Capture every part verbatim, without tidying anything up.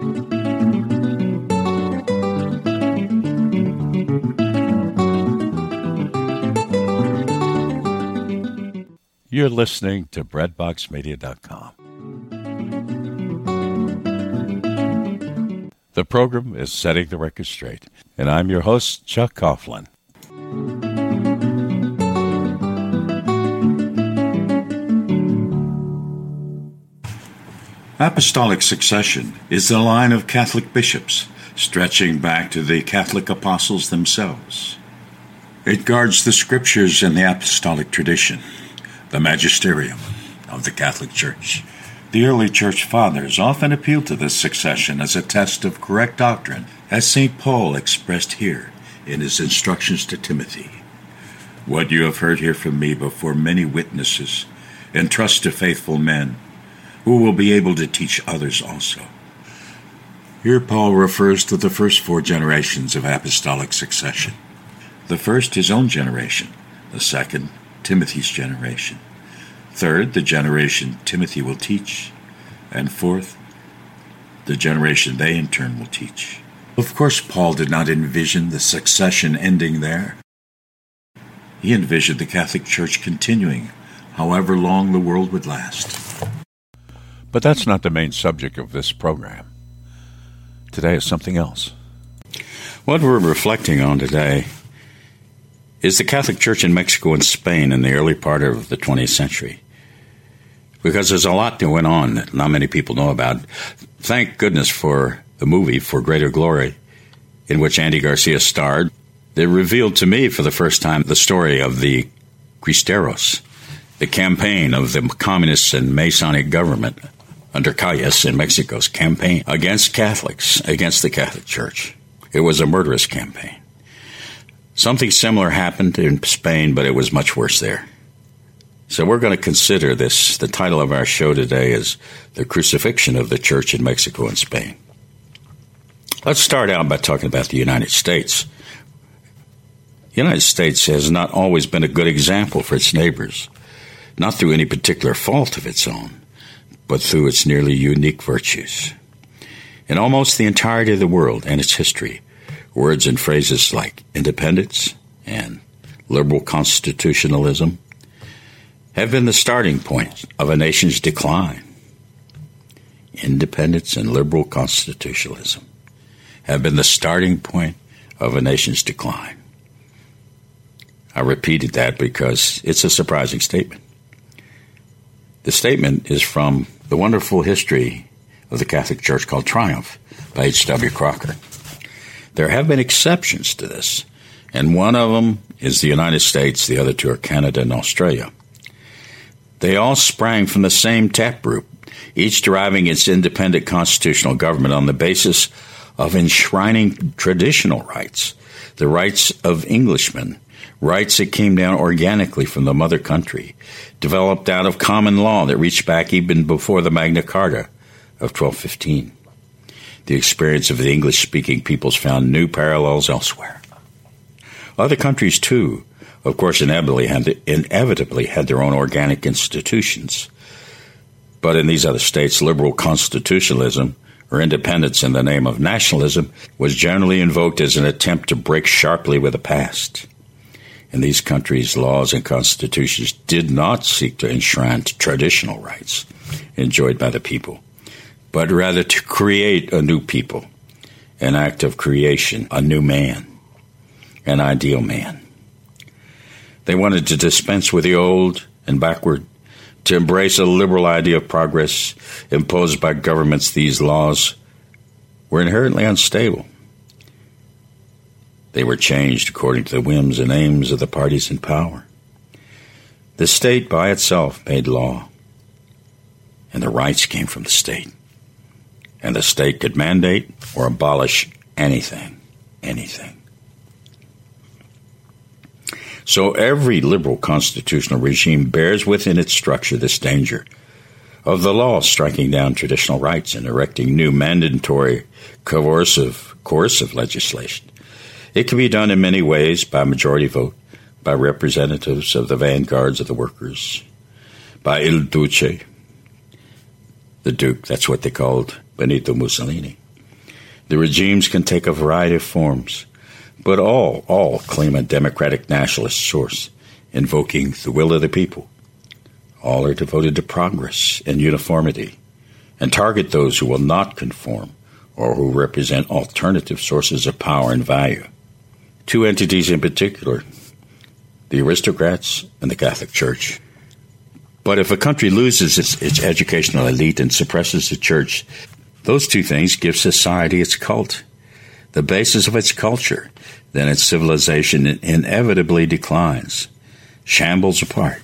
You're listening to bread box media dot com. The program is Setting the Record Straight, and I'm your host, Chuck Coughlin. Apostolic succession is the line of Catholic bishops, stretching back to the Catholic apostles themselves. It guards the scriptures and the apostolic tradition, the magisterium of the Catholic Church. The early church fathers often appealed to this succession as a test of correct doctrine, as Saint Paul expressed here in his instructions to Timothy. What you have heard here from me before many witnesses, entrust to faithful men, who will be able to teach others also. Here Paul refers to the first four generations of apostolic succession. The first, his own generation. The second, Timothy's generation. Third, the generation Timothy will teach. And fourth, the generation they in turn will teach. Of course, Paul did not envision the succession ending there. He envisioned the Catholic Church continuing, however long the world would last. But that's not the main subject of this program. Today is something else. What we're reflecting on today is the Catholic Church in Mexico and Spain in the early part of the twentieth century. Because there's a lot that went on that not many people know about. Thank goodness for the movie For Greater Glory, in which Andy Garcia starred. It revealed to me for the first time the story of the Cristeros, the campaign of the communist and Masonic government under Calles in Mexico's campaign against Catholics, against the Catholic Church. It was a murderous campaign. Something similar happened in Spain, but it was much worse there. So we're going to consider this. The title of our show today is The Crucifixion of the Church in Mexico and Spain. Let's start out by talking about the United States. The United States has not always been a good example for its neighbors, not through any particular fault of its own, but through its nearly unique virtues. In almost the entirety of the world and its history, words and phrases like independence and liberal constitutionalism have been the starting point of a nation's decline. Independence and liberal constitutionalism have been the starting point of a nation's decline. I repeated that because it's a surprising statement. The statement is from the wonderful history of the Catholic Church called Triumph by H W Crocker. There have been exceptions to this, and one of them is the United States, the other two are Canada and Australia. They all sprang from the same taproot, each deriving its independent constitutional government on the basis of enshrining traditional rights, the rights of Englishmen, rights that came down organically from the mother country, developed out of common law that reached back even before the Magna Carta of twelve fifteen. The experience of the English-speaking peoples found new parallels elsewhere. Other countries, too, of course, inevitably had, inevitably had their own organic institutions. But in these other states, liberal constitutionalism, or independence in the name of nationalism, was generally invoked as an attempt to break sharply with the past. In these countries, laws and constitutions did not seek to enshrine traditional rights enjoyed by the people, but rather to create a new people, an act of creation, a new man, an ideal man. They wanted to dispense with the old and backward, to embrace a liberal idea of progress imposed by governments. These laws were inherently unstable. They were changed according to the whims and aims of the parties in power. The state by itself made law, and the rights came from the state. And the state could mandate or abolish anything, anything. So every liberal constitutional regime bears within its structure this danger of the law striking down traditional rights and erecting new mandatory coercive, coercive legislation. It can be done in many ways: by majority vote, by representatives of the vanguards of the workers, by Il Duce, the Duke, that's what they called Benito Mussolini, The regimes can take a variety of forms, but all, all claim a democratic nationalist source, invoking the will of the people. All are devoted to progress and uniformity, and target those who will not conform or who represent alternative sources of power and value. Two entities in particular, the aristocrats and the Catholic Church. But if a country loses its, its educational elite and suppresses the church, those two things give society its cult, the basis of its culture. Then its civilization inevitably declines, shambles apart.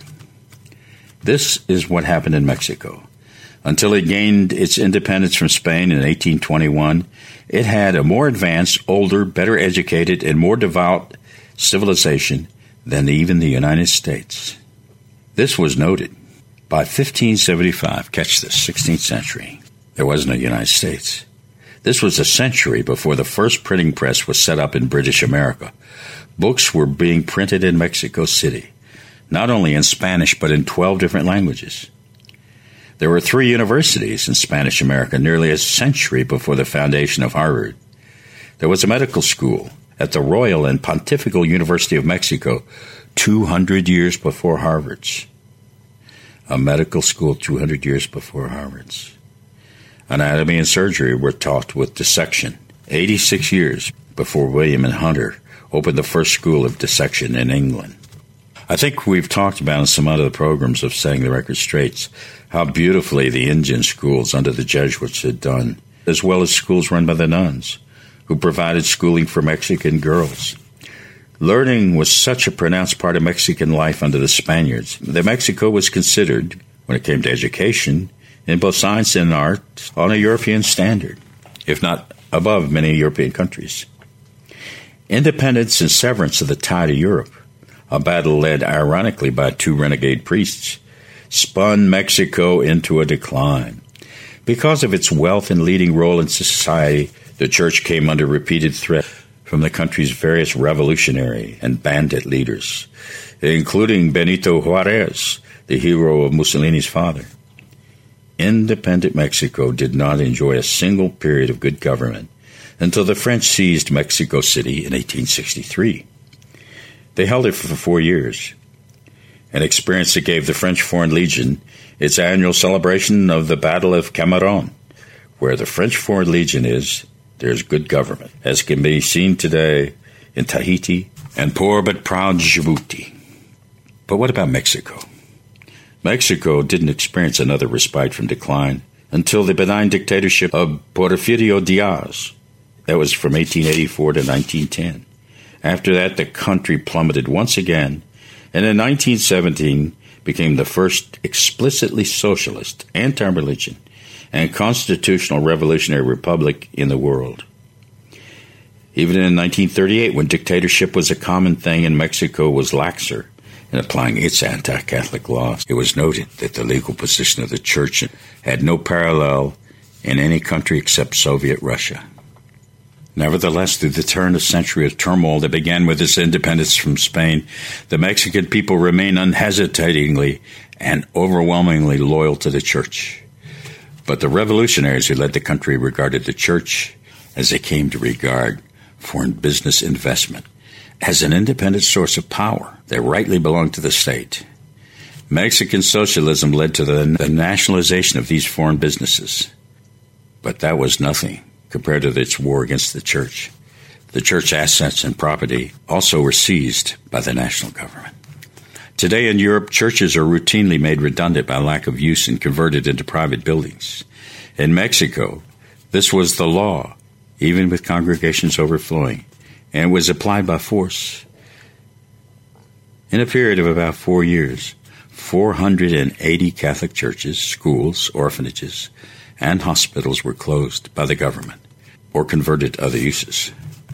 This is what happened in Mexico. Until it gained its independence from Spain in eighteen twenty-one, it had a more advanced, older, better educated, and more devout civilization than even the United States. This was noted. By fifteen seventy-five, catch this, sixteenth century, there wasn't a United States. This was a century before the first printing press was set up in British America. Books were being printed in Mexico City, not only in Spanish but in twelve different languages. There were three universities in Spanish America nearly a century before the foundation of Harvard. There was a medical school at the Royal and Pontifical University of Mexico two hundred years before Harvard's. A medical school two hundred years before Harvard's. Anatomy and surgery were taught with dissection eighty-six years before William and Hunter opened the first school of dissection in England. I think we've talked about in some other programs of Setting the Record Straight how beautifully the Indian schools under the Jesuits had done, as well as schools run by the nuns, who provided schooling for Mexican girls. Learning was such a pronounced part of Mexican life under the Spaniards that Mexico was considered, when it came to education, in both science and art, on a European standard, if not above many European countries. Independence and severance of the tie to Europe, a battle led ironically by two renegade priests, spun Mexico into a decline. Because of its wealth and leading role in society, the church came under repeated threat from the country's various revolutionary and bandit leaders, including Benito Juarez, the hero of Mussolini's father. Independent Mexico did not enjoy a single period of good government until the French seized Mexico City in eighteen sixty-three. They held it for four years, an experience that gave the French Foreign Legion its annual celebration of the Battle of Cameron. Where the French Foreign Legion is, there's good government, as can be seen today in Tahiti and poor but proud Djibouti. But what about Mexico? Mexico didn't experience another respite from decline until the benign dictatorship of Porfirio Diaz. That was from eighteen eighty-four to nineteen ten. After that, the country plummeted once again, and in nineteen seventeen became the first explicitly socialist, anti-religion, and constitutional revolutionary republic in the world. Even in nineteen thirty-eight, when dictatorship was a common thing and Mexico was laxer in applying its anti-Catholic laws, it was noted that the legal position of the church had no parallel in any country except Soviet Russia. Nevertheless, through the turn of century of turmoil that began with its independence from Spain, the Mexican people remain unhesitatingly and overwhelmingly loyal to the church. But the revolutionaries who led the country regarded the church, as they came to regard foreign business investment, as an independent source of power that rightly belonged to the state. Mexican socialism led to the, the nationalization of these foreign businesses. But that was nothing compared to its war against the church. The church assets and property also were seized by the national government. Today in Europe, churches are routinely made redundant by lack of use and converted into private buildings. In Mexico, this was the law, even with congregations overflowing, and was applied by force. In a period of about four years, four hundred eighty Catholic churches, schools, orphanages, and hospitals were closed by the government or converted to other uses.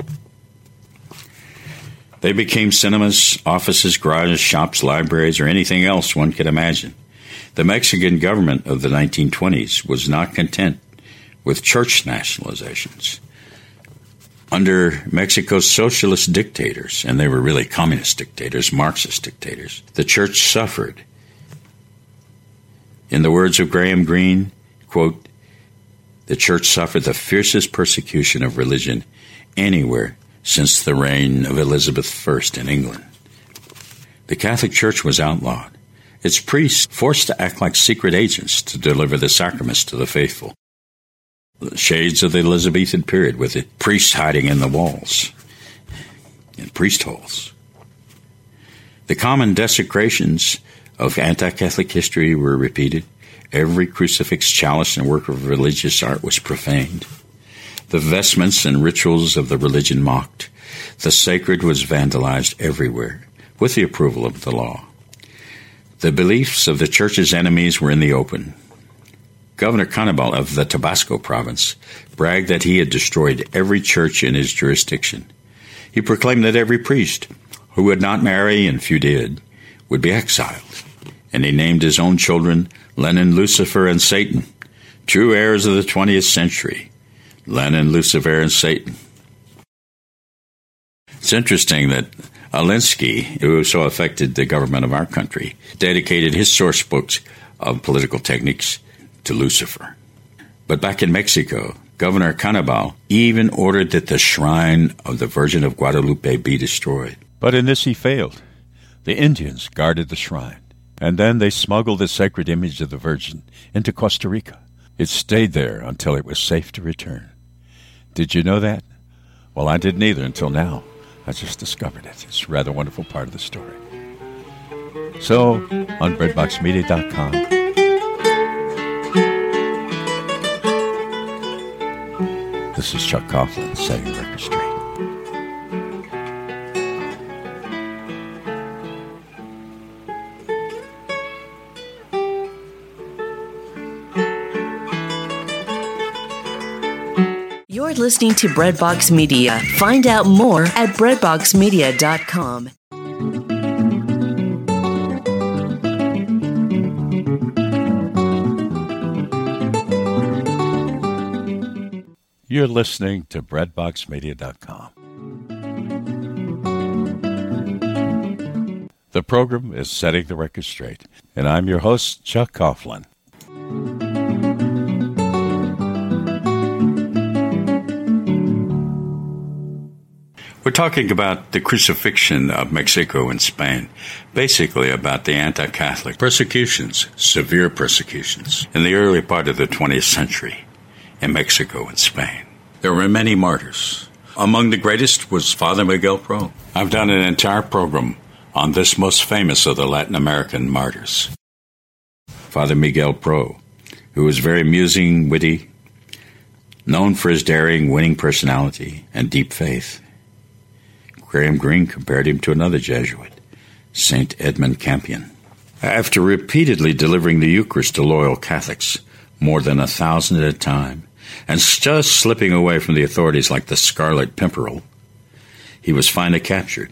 They became cinemas, offices, garages, shops, libraries, or anything else one could imagine. The Mexican government of the nineteen twenties was not content with church nationalizations. Under Mexico's socialist dictators, and they were really communist dictators, Marxist dictators, the church suffered. In the words of Graham Greene, quote, the church suffered the fiercest persecution of religion anywhere since the reign of Elizabeth the First in England. The Catholic Church was outlawed, its priests forced to act like secret agents to deliver the sacraments to the faithful. The shades of the Elizabethan period, with the priests hiding in the walls, in priest holes. The common desecrations of anti-Catholic history were repeated. Every crucifix, chalice, and work of religious art was profaned. The vestments and rituals of the religion mocked. The sacred was vandalized everywhere, with the approval of the law. The beliefs of the church's enemies were in the open. Governor Cannibal of the Tabasco province bragged that he had destroyed every church in his jurisdiction. He proclaimed that every priest who would not marry, and few did, would be exiled. And he named his own children Lenin, Lucifer, and Satan, true heirs of the twentieth century. Lenin, Lucifer, and Satan. It's interesting that Alinsky, who so affected the government of our country, dedicated his source books of political techniques to Lucifer. But back in Mexico, Governor Cannibal even ordered that the shrine of the Virgin of Guadalupe be destroyed. But in this he failed. The Indians guarded the shrine, and then they smuggled the sacred image of the Virgin into Costa Rica. It stayed there until it was safe to return. Did you know that? Well, I didn't either until now. I just discovered it. It's a rather wonderful part of the story. So, on bread box media dot com, this is Chuck Coughlin setting the record straight. You're listening to Breadbox Media. Find out more at bread box media dot com. You're listening to bread box media dot com. The program is Setting the Record Straight, and I'm your host, Chuck Coughlin. We're talking about the crucifixion of Mexico and Spain, basically about the anti-Catholic persecutions, severe persecutions, in the early part of the twentieth century in Mexico and Spain. There were many martyrs. Among the greatest was Father Miguel Pro. I've done an entire program on this most famous of the Latin American martyrs. Father Miguel Pro, who was very amusing, witty, known for his daring, winning personality and deep faith. Graham Greene compared him to another Jesuit, Saint Edmund Campion. After repeatedly delivering the Eucharist to loyal Catholics, more than a thousand at a time, and just slipping away from the authorities like the Scarlet Pimpernel, he was finally captured.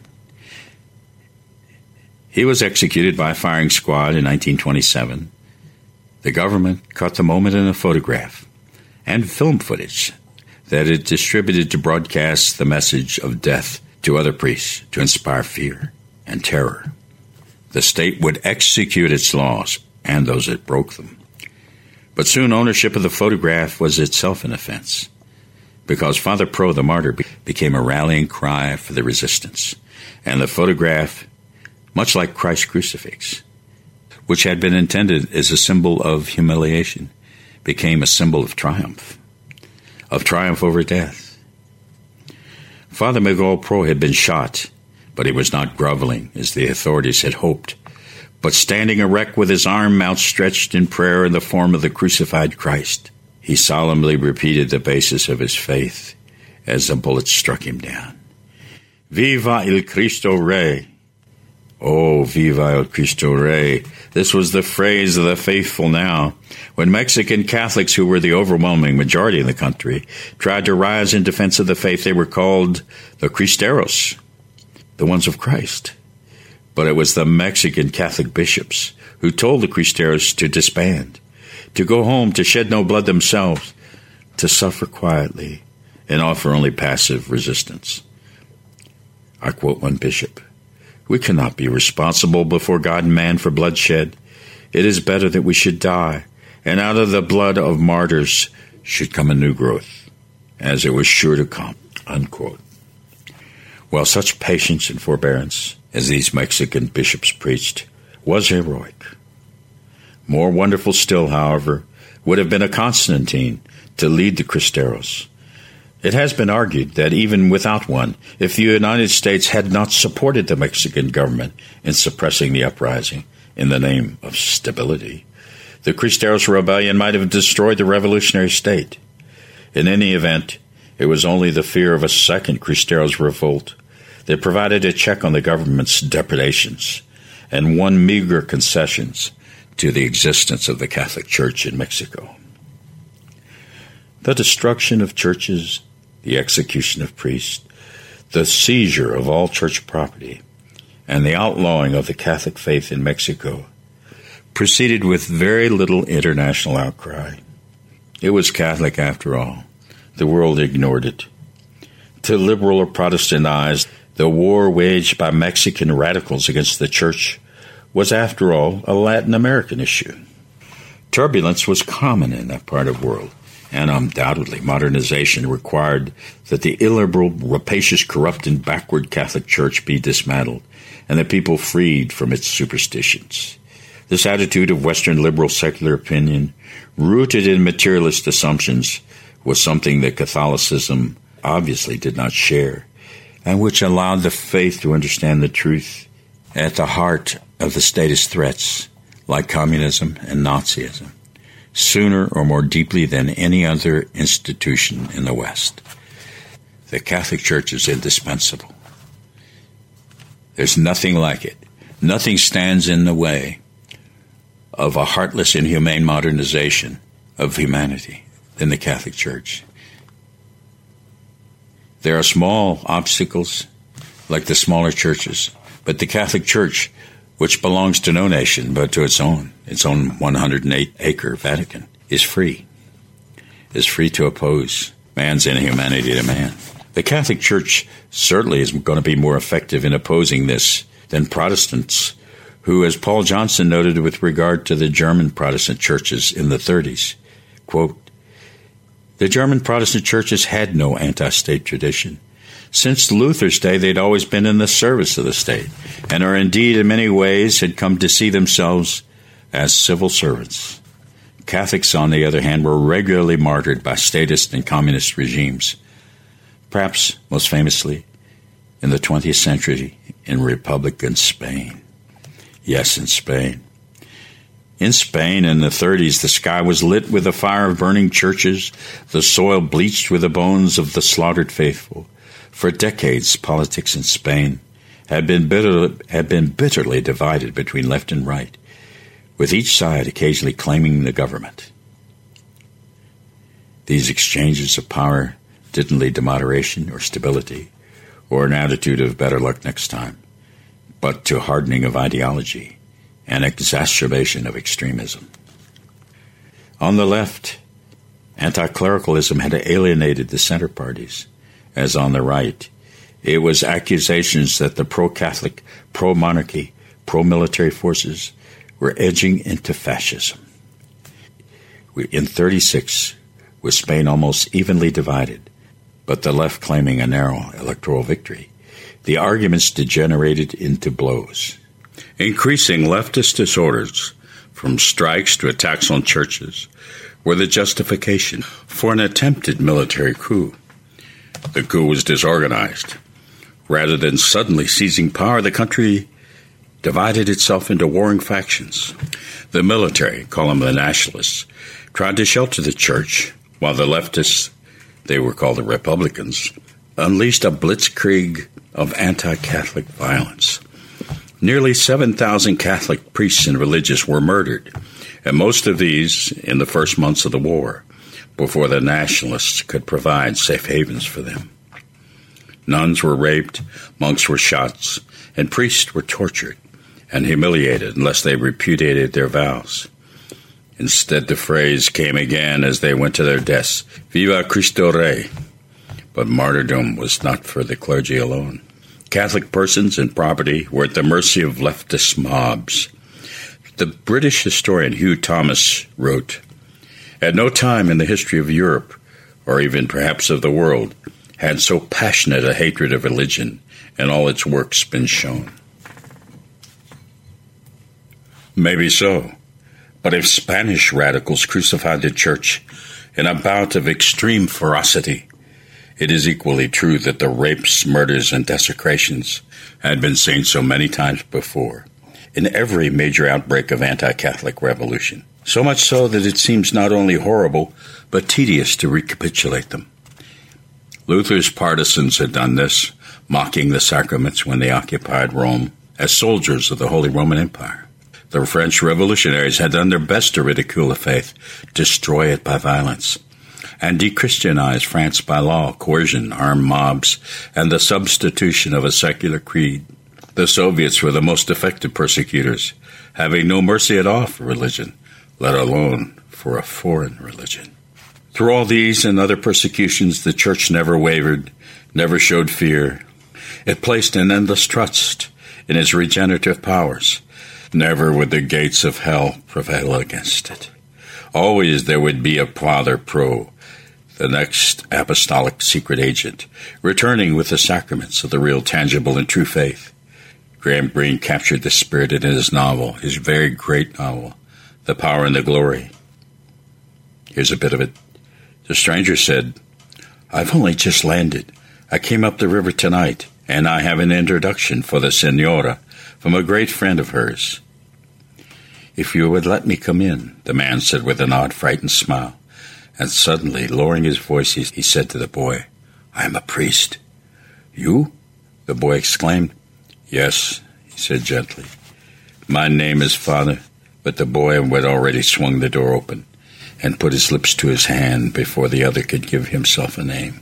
He was executed by a firing squad in nineteen twenty-seven. The government caught the moment in a photograph and film footage that it distributed to broadcast the message of death to other priests to inspire fear and terror. The state would execute its laws and those that broke them. But soon ownership of the photograph was itself an offense, because Father Pro, the martyr, became a rallying cry for the resistance, and the photograph, much like Christ's crucifix, which had been intended as a symbol of humiliation, became a symbol of triumph, of triumph over death. Father Miguel Pro had been shot, but he was not groveling, as the authorities had hoped, but standing erect with his arm outstretched in prayer in the form of the crucified Christ. He solemnly repeated the basis of his faith as the bullet struck him down. Viva el Cristo Rey! Oh, viva el Cristo Rey! This was the phrase of the faithful now, when Mexican Catholics, who were the overwhelming majority in the country, tried to rise in defense of the faith. They were called the Cristeros, the ones of Christ. But it was the Mexican Catholic bishops who told the Cristeros to disband, to go home, to shed no blood themselves, to suffer quietly, and offer only passive resistance. I quote one bishop, "We cannot be responsible before God and man for bloodshed. It is better that we should die, and out of the blood of martyrs should come a new growth, as it was sure to come, unquote. Well, such patience and forbearance as these Mexican bishops preached was heroic. More wonderful still, however, would have been a Constantine to lead the Cristeros. It has been argued that even without one, if the United States had not supported the Mexican government in suppressing the uprising in the name of stability, the Cristeros rebellion might have destroyed the revolutionary state. In any event, it was only the fear of a second Cristeros revolt that provided a check on the government's depredations and won meager concessions to the existence of the Catholic Church in Mexico. The destruction of churches, the execution of priests, the seizure of all church property, and the outlawing of the Catholic faith in Mexico proceeded with very little international outcry. It was Catholic after all. The world ignored it. To liberal or Protestant eyes, the war waged by Mexican radicals against the Church was, after all, a Latin American issue. Turbulence was common in that part of the world, and undoubtedly modernization required that the illiberal, rapacious, corrupt, and backward Catholic Church be dismantled, and the people freed from its superstitions. This attitude of Western liberal secular opinion, rooted in materialist assumptions, was something that Catholicism obviously did not share, and which allowed the faith to understand the truth at the heart of the statist threats, like communism and Nazism, sooner or more deeply than any other institution in the West. The Catholic Church is indispensable. There's nothing like it. Nothing stands in the way of a heartless, inhumane modernization of humanity than the Catholic Church. There are small obstacles, like the smaller churches, but the Catholic Church, which belongs to no nation but to its own, its own one hundred eight acre Vatican, is free, is free to oppose man's inhumanity to man. The Catholic Church certainly is going to be more effective in opposing this than Protestants, who, as Paul Johnson noted with regard to the German Protestant churches in the thirties, quote, "The German Protestant churches had no anti-state tradition. Since Luther's day, they'd always been in the service of the state, and are indeed in many ways had come to see themselves as civil servants. Catholics, on the other hand, were regularly martyred by statist and communist regimes, perhaps most famously in the twentieth century in Republican Spain." Yes, in Spain. In Spain in the thirties, the sky was lit with the fire of burning churches, the soil bleached with the bones of the slaughtered faithful. For decades, politics in Spain had been, bitter, had been bitterly divided between left and right, with each side occasionally claiming the government. These exchanges of power didn't lead to moderation or stability, or an attitude of better luck next time, but to hardening of ideology and exacerbation of extremism. On the left, anti-clericalism had alienated the center parties, as on the right, it was accusations that the pro-Catholic, pro-monarchy, pro-military forces were edging into fascism. In thirty-six, with Spain almost evenly divided, but the left claiming a narrow electoral victory, the arguments degenerated into blows. Increasing leftist disorders, from strikes to attacks on churches, were the justification for an attempted military coup. The coup was disorganized. Rather than suddenly seizing power, the country divided itself into warring factions. The military, call them the nationalists, tried to shelter the church, while the leftists, they were called the Republicans, unleashed a blitzkrieg of anti-Catholic violence. Nearly seven thousand Catholic priests and religious were murdered, and most of these in the first months of the war, before the nationalists could provide safe havens for them. Nuns were raped, monks were shot, and priests were tortured and humiliated unless they repudiated their vows. Instead, the phrase came again as they went to their deaths, "Viva Cristo Rey." But martyrdom was not for the clergy alone. Catholic persons and property were at the mercy of leftist mobs. The British historian Hugh Thomas wrote, At no time in the history of Europe, or even perhaps of the world, had so passionate a hatred of religion and all its works been shown. Maybe so, but if Spanish radicals crucified the church in a bout of extreme ferocity, it is equally true that the rapes, murders, and desecrations had been seen so many times before in every major outbreak of anti-Catholic revolution, so much so that it seems not only horrible, but tedious to recapitulate them. Luther's partisans had done this, mocking the sacraments when they occupied Rome as soldiers of the Holy Roman Empire. The French revolutionaries had done their best to ridicule the faith, destroy it by violence, and de-Christianize France by law, coercion, armed mobs, and the substitution of a secular creed. The Soviets were the most effective persecutors, having no mercy at all for religion, let alone for a foreign religion. Through all these and other persecutions, the Church never wavered, never showed fear. It placed an endless trust in its regenerative powers. Never would the gates of hell prevail against it. Always there would be a Father Pro, the next apostolic secret agent, returning with the sacraments of the real, tangible, and true faith. Graham Greene captured the spirit in his novel, his very great novel, The Power and the Glory. Here's a bit of it. The stranger said, "I've only just landed. I came up the river tonight, and I have an introduction for the Senora from a great friend of hers." "If you would let me come in," the man said with an odd, frightened smile. And suddenly, lowering his voice, he, he said to the boy, "I am a priest." "You?" the boy exclaimed. "Yes," he said gently. "My name is Father," but the boy had already swung the door open and put his lips to his hand before the other could give himself a name.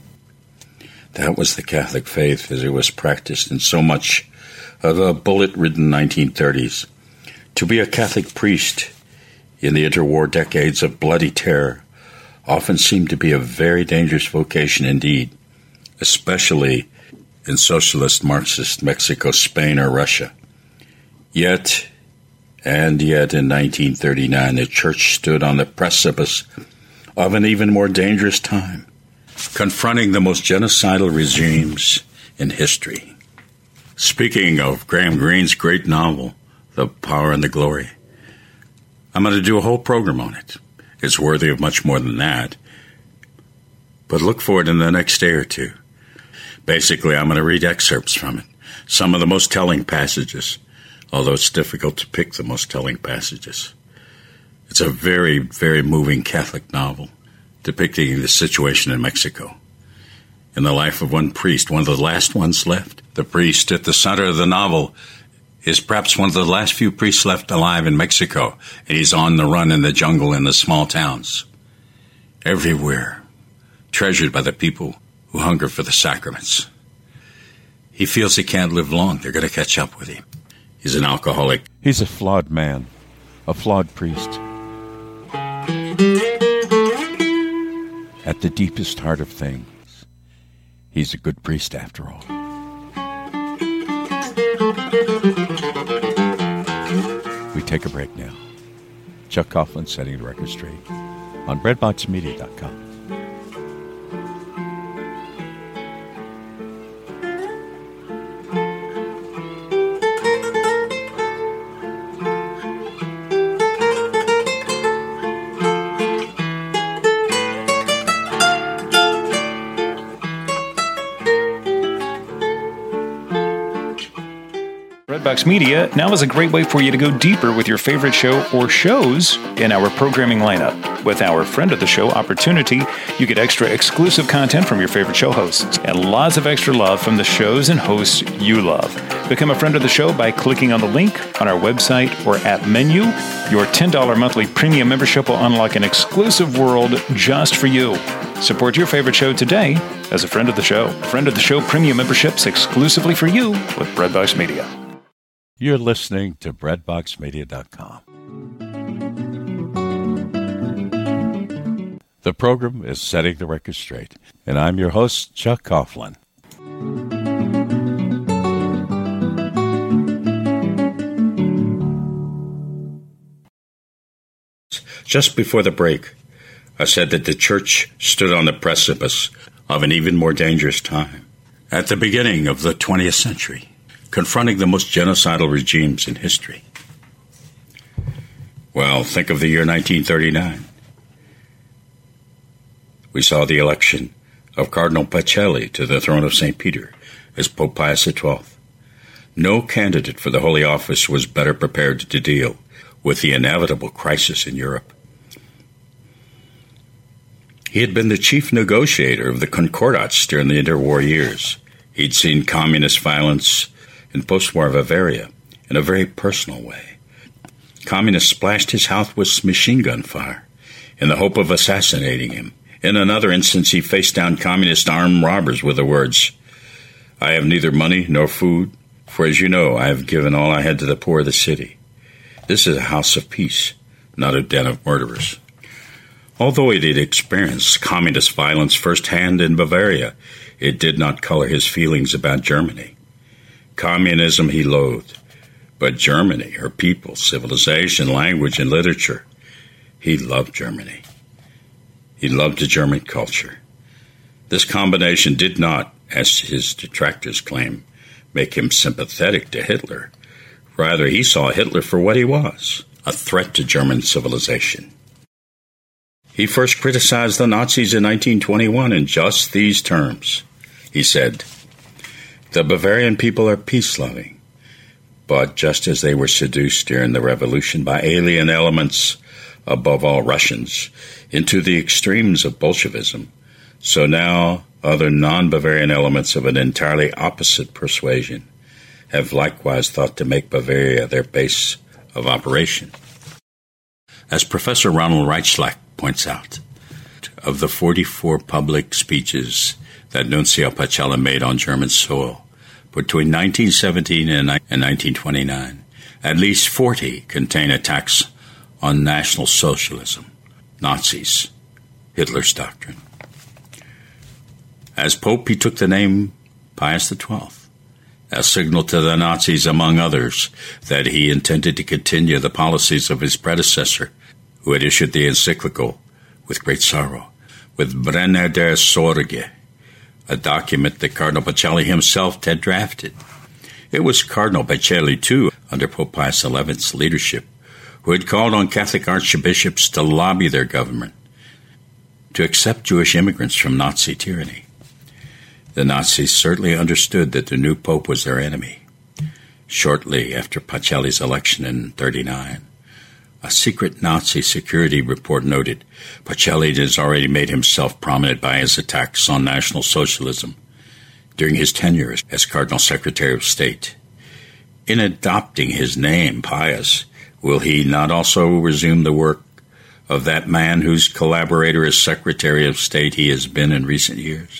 That was the Catholic faith as it was practiced in so much of the bullet-ridden nineteen thirties. To be a Catholic priest in the interwar decades of bloody terror often seemed to be a very dangerous vocation indeed, especially in socialist Marxist Mexico, Spain, or Russia. Yet, and yet in nineteen thirty-nine, the Church stood on the precipice of an even more dangerous time, confronting the most genocidal regimes in history. Speaking of Graham Greene's great novel, The Power and the Glory, I'm going to do a whole program on it. It's worthy of much more than that. But look for it in the next day or two. Basically, I'm going to read excerpts from it, some of the most telling passages, although it's difficult to pick the most telling passages. It's a very, very moving Catholic novel depicting the situation in Mexico. In the life of one priest, one of the last ones left. The priest at the center of the novel is perhaps one of the last few priests left alive in Mexico, and he's on the run in the jungle in the small towns. Everywhere, treasured by the people who hunger for the sacraments. He feels he can't live long. They're going to catch up with him. He's an alcoholic. He's a flawed man, a flawed priest. At the deepest heart of things, he's a good priest after all. We take a break now. Chuck Coughlin setting the record straight on bread box media dot com. Redbox Media now is a great way for you to go deeper with your favorite show or shows in our programming lineup. With our Friend of the Show opportunity, you get extra exclusive content from your favorite show hosts and lots of extra love from the shows and hosts you love. Become a friend of the show by clicking on the link on our website or app menu. Your ten dollars monthly premium membership will unlock an exclusive world just for you. Support your favorite show today as a friend of the show. Friend of the Show premium memberships exclusively for you with Breadbox Media. You're listening to bread box media dot com. The program is Setting the Record Straight, and I'm your host, Chuck Coughlin. Just before the break, I said that the church stood on the precipice of an even more dangerous time. At the beginning of the twentieth century, confronting the most genocidal regimes in history. Well, think of the year nineteen thirty-nine. We saw the election of Cardinal Pacelli to the throne of Saint Peter as Pope Pius the twelfth. No candidate for the Holy Office was better prepared to deal with the inevitable crisis in Europe. He had been the chief negotiator of the Concordats during the interwar years. He'd seen communist violence in post-war Bavaria in a very personal way. Communists splashed his house with machine gun fire in the hope of assassinating him. In another instance, he faced down communist armed robbers with the words, "I have neither money nor food, for as you know, I have given all I had to the poor of the city. This is a house of peace, not a den of murderers." Although he had experienced communist violence firsthand in Bavaria, it did not color his feelings about Germany. Communism he loathed, but Germany, her people, civilization, language, and literature, he loved Germany. He loved the German culture. This combination did not, as his detractors claim, make him sympathetic to Hitler. Rather, he saw Hitler for what he was, a threat to German civilization. He first criticized the Nazis in nineteen twenty-one in just these terms. He said, "The Bavarian people are peace-loving, but just as they were seduced during the revolution by alien elements, above all Russians, into the extremes of Bolshevism, so now other non-Bavarian elements of an entirely opposite persuasion have likewise thought to make Bavaria their base of operation." As Professor Ronald Reichlach points out, of the forty-four public speeches that Nuncio Pacelli made on German soil between nineteen seventeen and nineteen twenty-nine, at least forty contain attacks on National Socialism, Nazis, Hitler's doctrine. As Pope, he took the name Pius the twelfth, a signal to the Nazis, among others, that he intended to continue the policies of his predecessor, who had issued the encyclical with great sorrow, with Brenner der Sorge, a document that Cardinal Pacelli himself had drafted. It was Cardinal Pacelli, too, under Pope Pius the eleventh's leadership, who had called on Catholic archbishops to lobby their government to accept Jewish immigrants from Nazi tyranny. The Nazis certainly understood that the new pope was their enemy. Shortly after Pacelli's election in thirty-nine, a secret Nazi security report noted Pacelli has already made himself prominent by his attacks on National Socialism during his tenure as Cardinal Secretary of State. In adopting his name, Pius, will he not also resume the work of that man whose collaborator as Secretary of State he has been in recent years?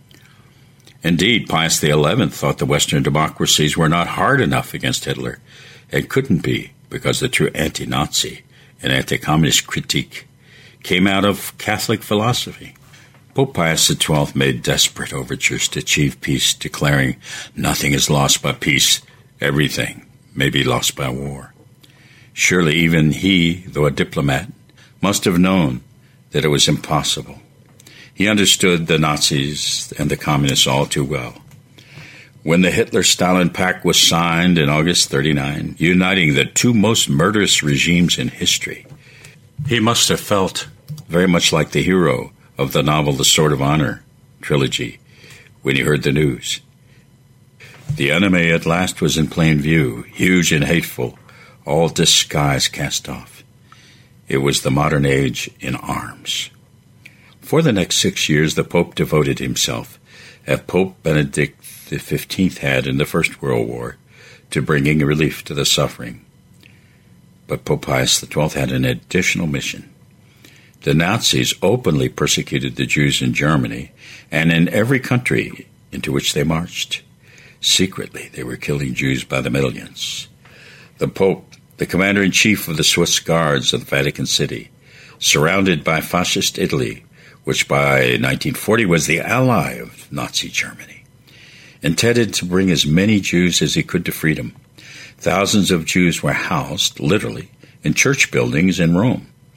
Indeed, Pius the eleventh thought the Western democracies were not hard enough against Hitler, and couldn't be, because the true anti-Nazi and anti-communist critique came out of Catholic philosophy. Pope Pius the twelfth made desperate overtures to achieve peace, declaring, "Nothing is lost by peace, everything may be lost by war." Surely even he, though a diplomat, must have known that it was impossible. He understood the Nazis and the communists all too well. When the Hitler-Stalin Pact was signed in August thirty-nine, uniting the two most murderous regimes in history, he must have felt very much like the hero of the novel The Sword of Honor trilogy when he heard the news. The enemy at last was in plain view, huge and hateful, all disguise cast off. It was the modern age in arms. For the next six years, the Pope devoted himself, as Pope Benedict the fifteenth had in the First World War, to bringing relief to the suffering. But Pope Pius the twelfth had an additional mission. The Nazis openly persecuted the Jews in Germany and in every country into which they marched. Secretly, they were killing Jews by the millions. The Pope, the commander-in-chief of the Swiss Guards of the Vatican City, surrounded by fascist Italy, which by nineteen forty was the ally of Nazi Germany, intended to bring as many Jews as he could to freedom. Thousands of Jews were housed, literally, in church buildings in Rome.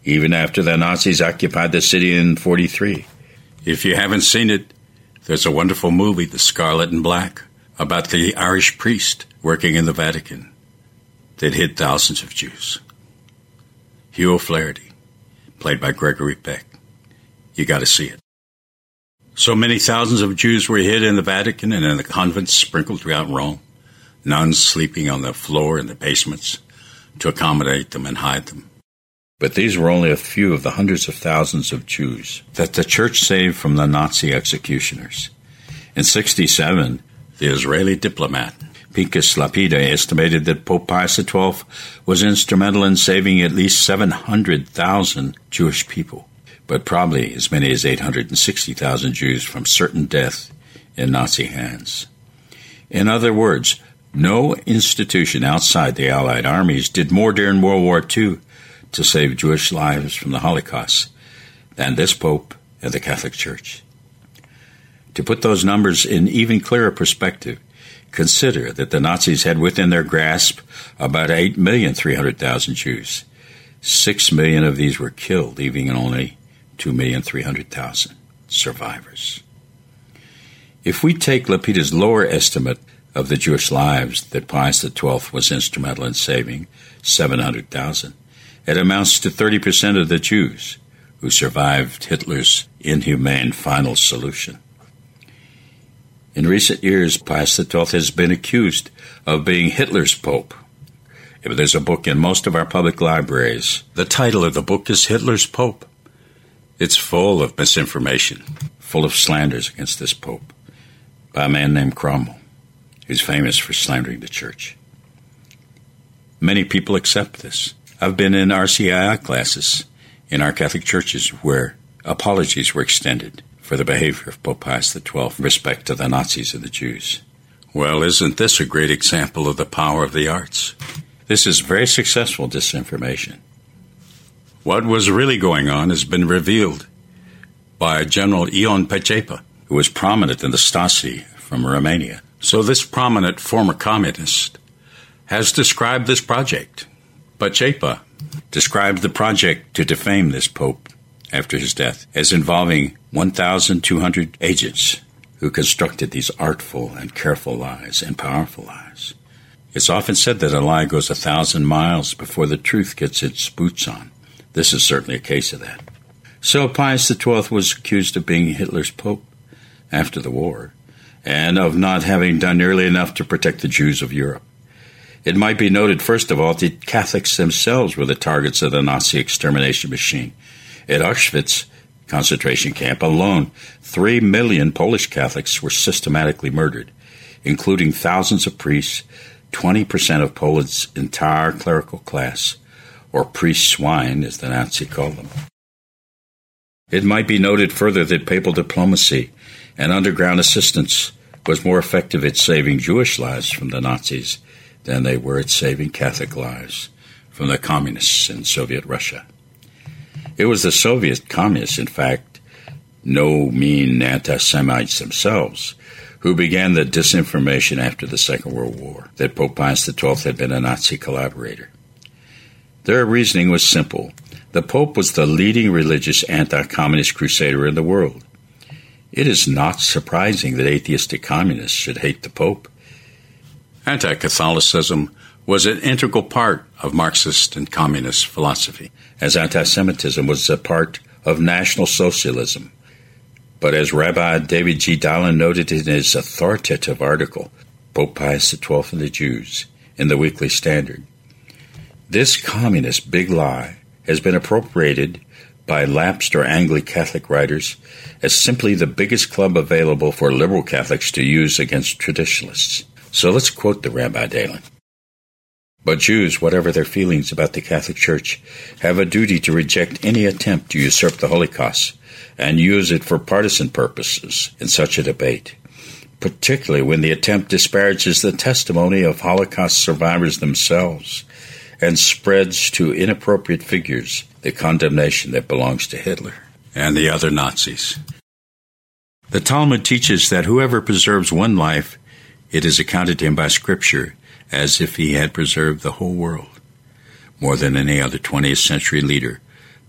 even after the Nazis occupied the city in forty-three. If you haven't seen it, there's a wonderful movie, The Scarlet and Black, about the Irish priest working in the Vatican that hid thousands of Jews. Hugh O'Flaherty, played by Gregory Peck. You got to see it. So many thousands of Jews were hid in the Vatican and in the convents sprinkled throughout Rome, nuns sleeping on the floor in the basements to accommodate them and hide them. But these were only a few of the hundreds of thousands of Jews that the church saved from the Nazi executioners. In sixty-seven, the Israeli diplomat Pinchas Lapide estimated that Pope Pius the twelfth was instrumental in saving at least seven hundred thousand Jewish people, but probably as many as eight hundred sixty thousand Jews from certain death in Nazi hands. In other words, no institution outside the Allied armies did more during World War Two to save Jewish lives from the Holocaust than this Pope and the Catholic Church. To put those numbers in even clearer perspective, consider that the Nazis had within their grasp about eight million three hundred thousand Jews. Six million of these were killed, leaving only two million three hundred thousand survivors. If we take Lapide's lower estimate of the Jewish lives that Pius the twelfth was instrumental in saving, seven hundred thousand, it amounts to thirty percent of the Jews who survived Hitler's inhumane final solution. In recent years, Pius the twelfth has been accused of being Hitler's pope. There's a book in most of our public libraries. The title of the book is Hitler's Pope. It's full of misinformation, full of slanders against this pope by a man named Cromwell, who's famous for slandering the church. Many people accept this. I've been in R C I I classes in our Catholic churches where apologies were extended for the behavior of Pope Pius the twelfth in respect to the Nazis and the Jews. Well, isn't this a great example of the power of the arts? This is very successful disinformation. What was really going on has been revealed by General Ion Pacepa, who was prominent in the Stasi from Romania. So this prominent former communist has described this project. Pacepa described the project to defame this pope after his death as involving one thousand two hundred agents who constructed these artful and careful lies and powerful lies. It's often said that a lie goes a thousand miles before the truth gets its boots on. This is certainly a case of that. So Pius the twelfth was accused of being Hitler's pope after the war and of not having done nearly enough to protect the Jews of Europe. It might be noted, first of all, that Catholics themselves were the targets of the Nazi extermination machine. At Auschwitz concentration camp alone, three million Polish Catholics were systematically murdered, including thousands of priests, twenty percent of Poland's entire clerical class, or priest swine, as the Nazi called them. It might be noted further that papal diplomacy and underground assistance was more effective at saving Jewish lives from the Nazis than they were at saving Catholic lives from the communists in Soviet Russia. It was the Soviet communists, in fact, no mean anti-Semites themselves, who began the disinformation after the Second World War that Pope Pius the twelfth had been a Nazi collaborator. Their reasoning was simple. The Pope was the leading religious anti-communist crusader in the world. It is not surprising that atheistic communists should hate the Pope. Anti-Catholicism was an integral part of Marxist and communist philosophy, as anti-Semitism was a part of National Socialism. But as Rabbi David G. Dahlen noted in his authoritative article, Pope Pius the twelfth and the Jews, in the Weekly Standard, this communist big lie has been appropriated by lapsed or Anglo-Catholic writers as simply the biggest club available for liberal Catholics to use against traditionalists. So let's quote the Rabbi Dahlen. But Jews, whatever their feelings about the Catholic Church, have a duty to reject any attempt to usurp the Holocaust and use it for partisan purposes in such a debate, particularly when the attempt disparages the testimony of Holocaust survivors themselves and spreads to inappropriate figures the condemnation that belongs to Hitler and the other Nazis. The Talmud teaches that whoever preserves one life, it is accounted to him by Scripture as if he had preserved the whole world. More than any other twentieth century leader,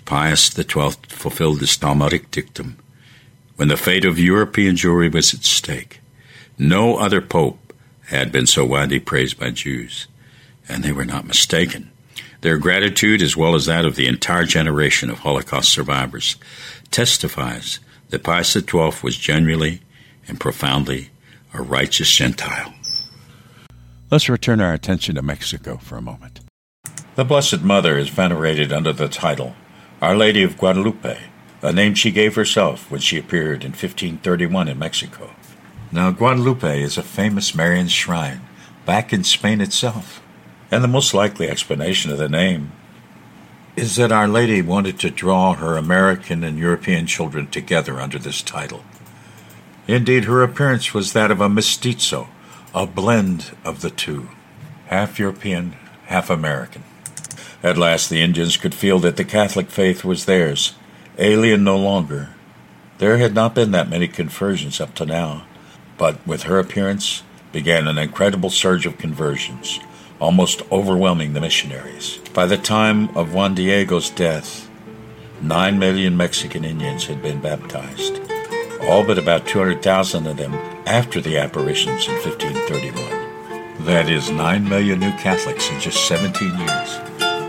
Pius the Twelfth fulfilled this Talmudic dictum when the fate of European Jewry was at stake. No other pope had been so widely praised by Jews, and they were not mistaken. Their gratitude, as well as that of the entire generation of Holocaust survivors, testifies that Pius the Twelfth was genuinely and profoundly a righteous Gentile. Let's return our attention to Mexico for a moment. The Blessed Mother is venerated under the title Our Lady of Guadalupe, a name she gave herself when she appeared in fifteen thirty-one in Mexico. Now, Guadalupe is a famous Marian shrine back in Spain itself, and the most likely explanation of the name is that Our Lady wanted to draw her American and European children together under this title. Indeed, her appearance was that of a mestizo, a blend of the two, half European, half American. At last, the Indians could feel that the Catholic faith was theirs, alien no longer. There had not been that many conversions up to now, but with her appearance began an incredible surge of conversions, almost overwhelming the missionaries. By the time of Juan Diego's death, nine million Mexican Indians had been baptized, all but about two hundred thousand of them after the apparitions in fifteen thirty-one. That is nine million new Catholics in just seventeen years.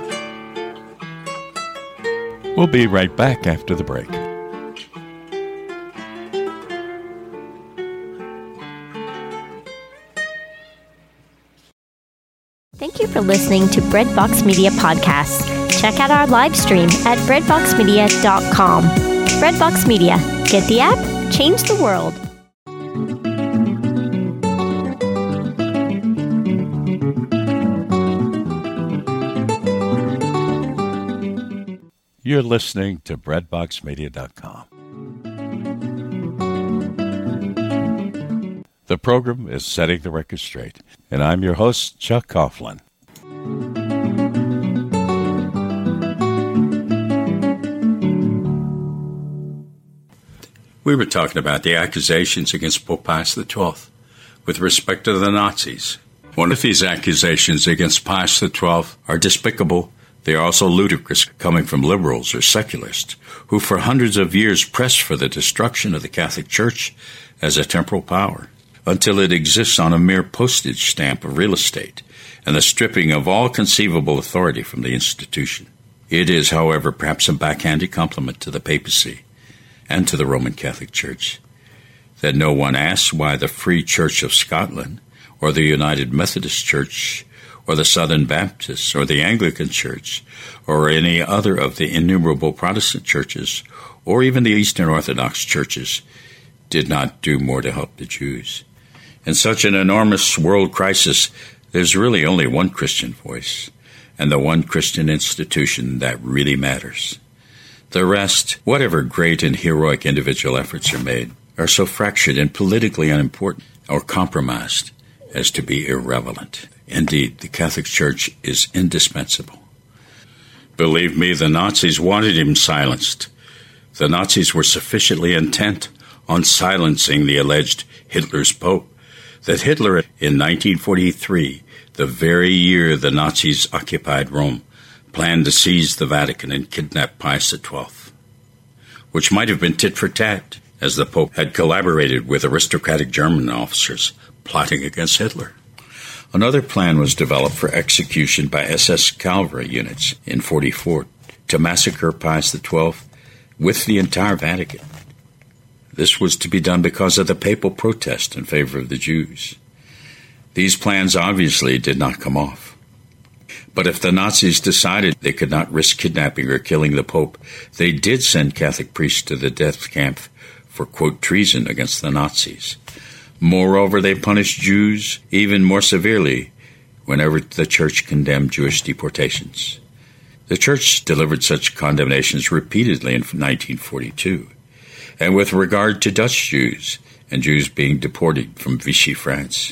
We'll be right back after the break. Thank you for listening to Breadbox Media Podcasts. Check out our live stream at breadbox media dot com. Breadbox Media. Get the app? Change the world. You're listening to breadbox media dot com. The program is Setting the Record Straight, and I'm your host, Chuck Coughlin. We were talking about the accusations against Pope Pius the Twelfth with respect to the Nazis. One of these accusations against Pius the Twelfth are despicable. They are also ludicrous, coming from liberals or secularists who for hundreds of years pressed for the destruction of the Catholic Church as a temporal power until it exists on a mere postage stamp of real estate and the stripping of all conceivable authority from the institution. It is, however, perhaps a backhanded compliment to the papacy and to the Roman Catholic Church that no one asks why the Free Church of Scotland or the United Methodist Church or the Southern Baptists, or the Anglican Church, or any other of the innumerable Protestant churches, or even the Eastern Orthodox churches, did not do more to help the Jews. In such an enormous world crisis, there's really only one Christian voice, and the one Christian institution that really matters. The rest, whatever great and heroic individual efforts are made, are so fractured and politically unimportant or compromised as to be irrelevant. Indeed, the Catholic Church is indispensable. Believe me, the Nazis wanted him silenced. The Nazis were sufficiently intent on silencing the alleged Hitler's Pope that Hitler, in nineteen forty-three, the very year the Nazis occupied Rome, planned to seize the Vatican and kidnap Pius the Twelfth, which might have been tit for tat, as the Pope had collaborated with aristocratic German officers plotting against Hitler. Another plan was developed for execution by S S cavalry units in forty-four to massacre Pius the Twelfth with the entire Vatican. This was to be done because of the papal protest in favor of the Jews. These plans obviously did not come off. But if the Nazis decided they could not risk kidnapping or killing the Pope, they did send Catholic priests to the death camp for, quote, treason against the Nazis. Moreover, they punished Jews even more severely whenever the Church condemned Jewish deportations. The Church delivered such condemnations repeatedly in nineteen forty-two. And with regard to Dutch Jews and Jews being deported from Vichy France.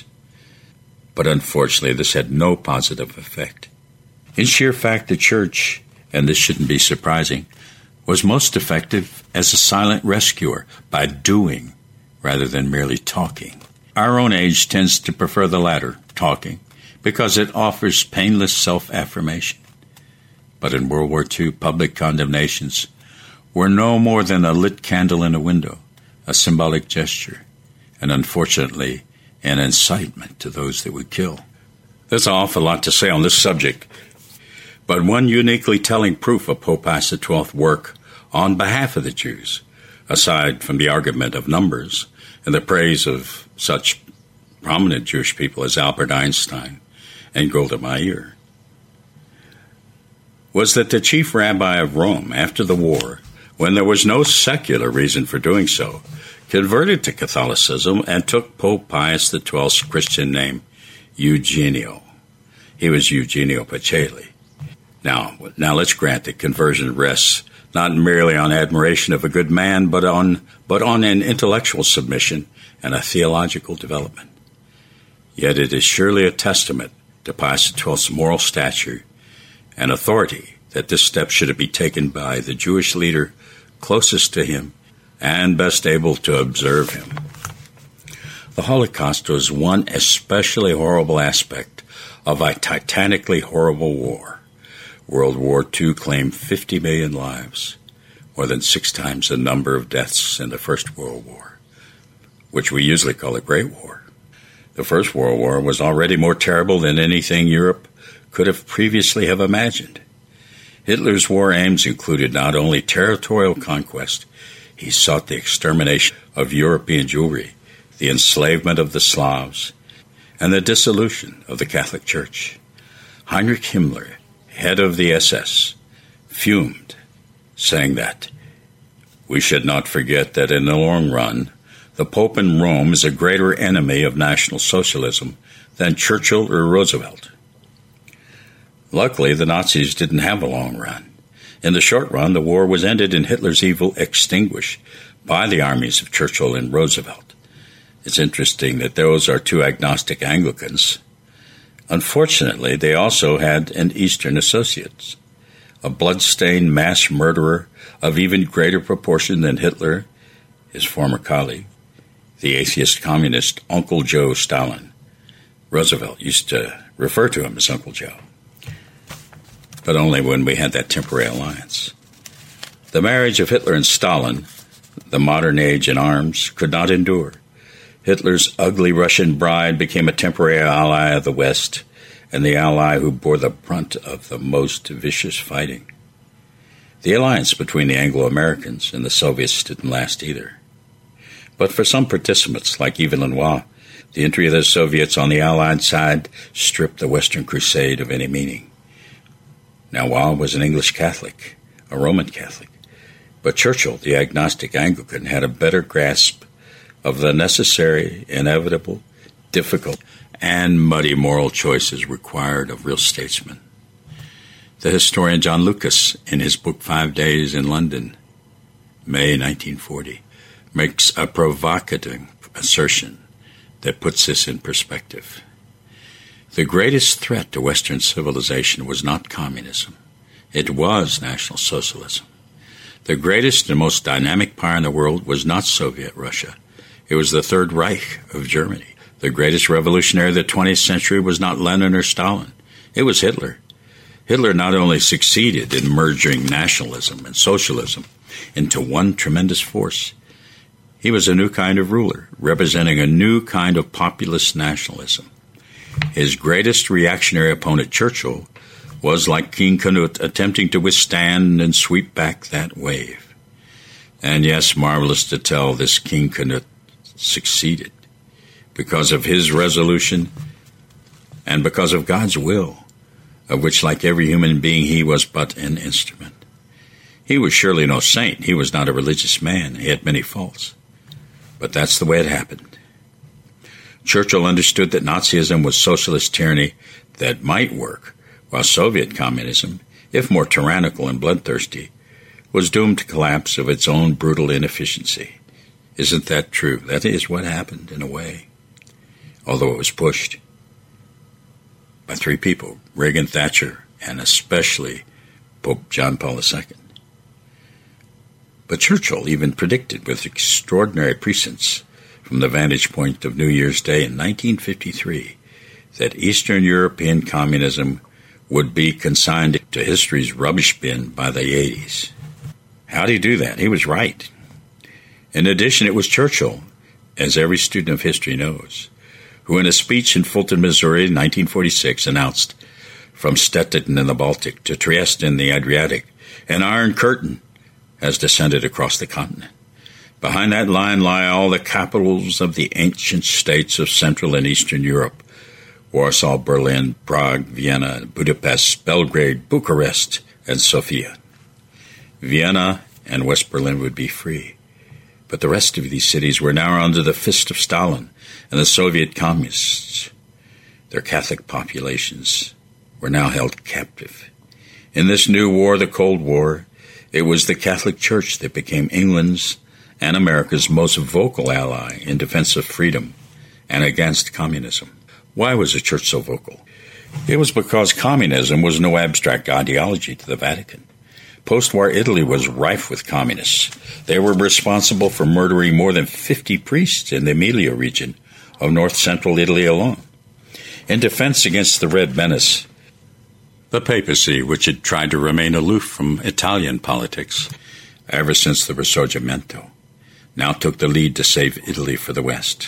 But unfortunately, this had no positive effect. In sheer fact, the Church, and this shouldn't be surprising, was most effective as a silent rescuer by doing rather than merely talking. Our own age tends to prefer the latter, talking, because it offers painless self-affirmation. But in World War Two, public condemnations were no more than a lit candle in a window, a symbolic gesture, and unfortunately, an incitement to those that would kill. There's an awful lot to say on this subject, but one uniquely telling proof of Pope Pius the twelfth's work on behalf of the Jews, aside from the argument of numbers and the praise of such prominent Jewish people as Albert Einstein and Golda Meir, was that the chief rabbi of Rome, after the war, when there was no secular reason for doing so, converted to Catholicism and took Pope Pius the twelfth's Christian name, Eugenio. He was Eugenio Pacelli. Now, now let's grant that conversion rests not merely on admiration of a good man, but on, but on an intellectual submission and a theological development. Yet it is surely a testament to Pius the twelfth's moral stature and authority that this step should be taken by the Jewish leader closest to him and best able to observe him. The Holocaust was one especially horrible aspect of a titanically horrible war. World War Two claimed fifty million lives, more than six times the number of deaths in the First World War, which we usually call a Great War. The First World War was already more terrible than anything Europe could have previously have imagined. Hitler's war aims included not only territorial conquest, he sought the extermination of European Jewry, the enslavement of the Slavs, and the dissolution of the Catholic Church. Heinrich Himmler, head of the S S, fumed, saying that we should not forget that in the long run, the Pope in Rome is a greater enemy of National Socialism than Churchill or Roosevelt. Luckily, the Nazis didn't have a long run. In the short run, the war was ended and Hitler's evil extinguished by the armies of Churchill and Roosevelt. It's interesting that those are two agnostic Anglicans. Unfortunately, they also had an Eastern associate, a blood-stained mass murderer of even greater proportion than Hitler, his former colleague, the atheist communist Uncle Joe Stalin. Roosevelt used to refer to him as Uncle Joe, but only when we had that temporary alliance. The marriage of Hitler and Stalin, the modern age in arms, could not endure. Hitler's ugly Russian bride became a temporary ally of the West, and the ally who bore the brunt of the most vicious fighting. The alliance between the Anglo-Americans and the Soviets didn't last either. But for some participants, like Yves Lenoir, the entry of the Soviets on the Allied side stripped the Western Crusade of any meaning. Now, Waugh was an English Catholic, a Roman Catholic, but Churchill, the agnostic Anglican, had a better grasp of the necessary, inevitable, difficult, and muddy moral choices required of real statesmen. The historian John Lucas, in his book Five Days in London, May nineteen forty, makes a provocative assertion that puts this in perspective. The greatest threat to Western civilization was not communism. It was National Socialism. The greatest and most dynamic power in the world was not Soviet Russia. It was the Third Reich of Germany. The greatest revolutionary of the twentieth century was not Lenin or Stalin. It was Hitler. Hitler not only succeeded in merging nationalism and socialism into one tremendous force, he was a new kind of ruler, representing a new kind of populist nationalism. His greatest reactionary opponent, Churchill, was like King Canute, attempting to withstand and sweep back that wave. And yes, marvelous to tell, this King Canute succeeded because of his resolution and because of God's will, of which, like every human being, he was but an instrument. He was surely no saint. He was not a religious man. He had many faults. But that's the way it happened. Churchill understood that Nazism was socialist tyranny that might work, while Soviet communism, if more tyrannical and bloodthirsty, was doomed to collapse of its own brutal inefficiency. Isn't that true? That is what happened, in a way, although it was pushed by three people, Reagan, Thatcher, and especially Pope John Paul the Second. But Churchill even predicted with extraordinary prescience from the vantage point of New Year's Day in nineteen fifty-three that Eastern European communism would be consigned to history's rubbish bin by the eighties. How'd he do that? He was right. In addition, it was Churchill, as every student of history knows, who in a speech in Fulton, Missouri in nineteen forty-six announced, from Stettin in the Baltic to Trieste in the Adriatic, an iron curtain has descended across the continent. Behind that line lie all the capitals of the ancient states of Central and Eastern Europe: Warsaw, Berlin, Prague, Vienna, Budapest, Belgrade, Bucharest, and Sofia. Vienna and West Berlin would be free, but the rest of these cities were now under the fist of Stalin and the Soviet communists. Their Catholic populations were now held captive. In this new war, the Cold War, it was the Catholic Church that became England's and America's most vocal ally in defense of freedom and against communism. Why was the Church so vocal? It was because communism was no abstract ideology to the Vatican. Post-war Italy was rife with communists. They were responsible for murdering more than fifty priests in the Emilia region of north-central Italy alone. In defense against the Red Menace, the papacy, which had tried to remain aloof from Italian politics ever since the Risorgimento, now took the lead to save Italy for the West.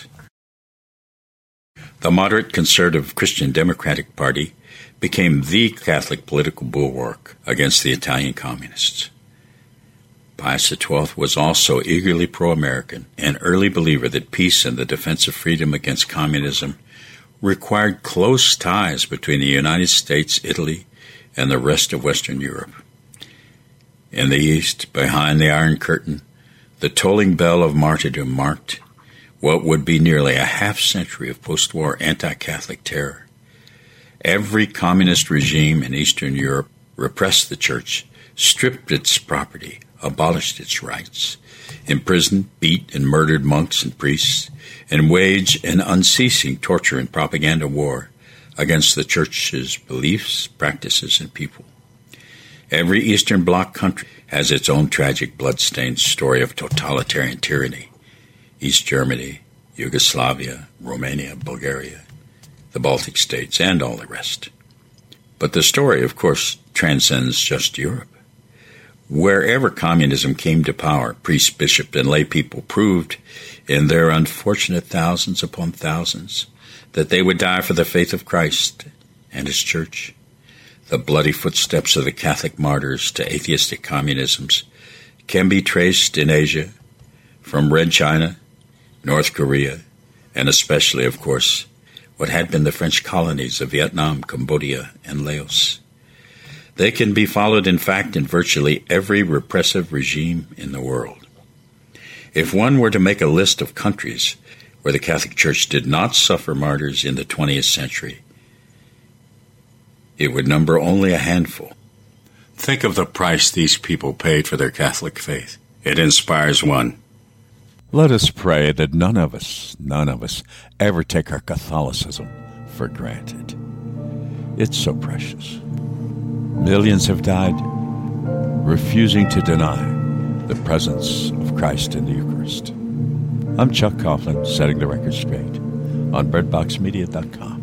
The moderate conservative Christian Democratic Party became the Catholic political bulwark against the Italian communists. Pius the Twelfth was also eagerly pro-American, an early believer that peace and the defense of freedom against communism required close ties between the United States, Italy, and the rest of Western Europe. In the East, behind the Iron Curtain, the tolling bell of martyrdom marked what would be nearly a half-century of post-war anti-Catholic terror. Every communist regime in Eastern Europe repressed the Church, stripped its property, abolished its rights, imprisoned, beat, and murdered monks and priests, and waged an unceasing torture and propaganda war against the Church's beliefs, practices, and people. Every Eastern Bloc country has its own tragic, blood-stained story of totalitarian tyranny. East Germany, Yugoslavia, Romania, Bulgaria, the Baltic states, and all the rest. But the story, of course, transcends just Europe. Wherever communism came to power, priests, bishops, and lay people proved in their unfortunate thousands upon thousands that they would die for the faith of Christ and His Church. The bloody footsteps of the Catholic martyrs to atheistic communisms can be traced in Asia, from Red China, North Korea, and especially, of course, what had been the French colonies of Vietnam, Cambodia, and Laos. They can be followed, in fact, in virtually every repressive regime in the world. If one were to make a list of countries where the Catholic Church did not suffer martyrs in the twentieth century, it would number only a handful. Think of the price these people paid for their Catholic faith. It inspires one. Let us pray that none of us, none of us, ever take our Catholicism for granted. It's so precious. Millions have died refusing to deny the presence of Christ in the Eucharist. I'm Chuck Coughlin, setting the record straight on bread box media dot com.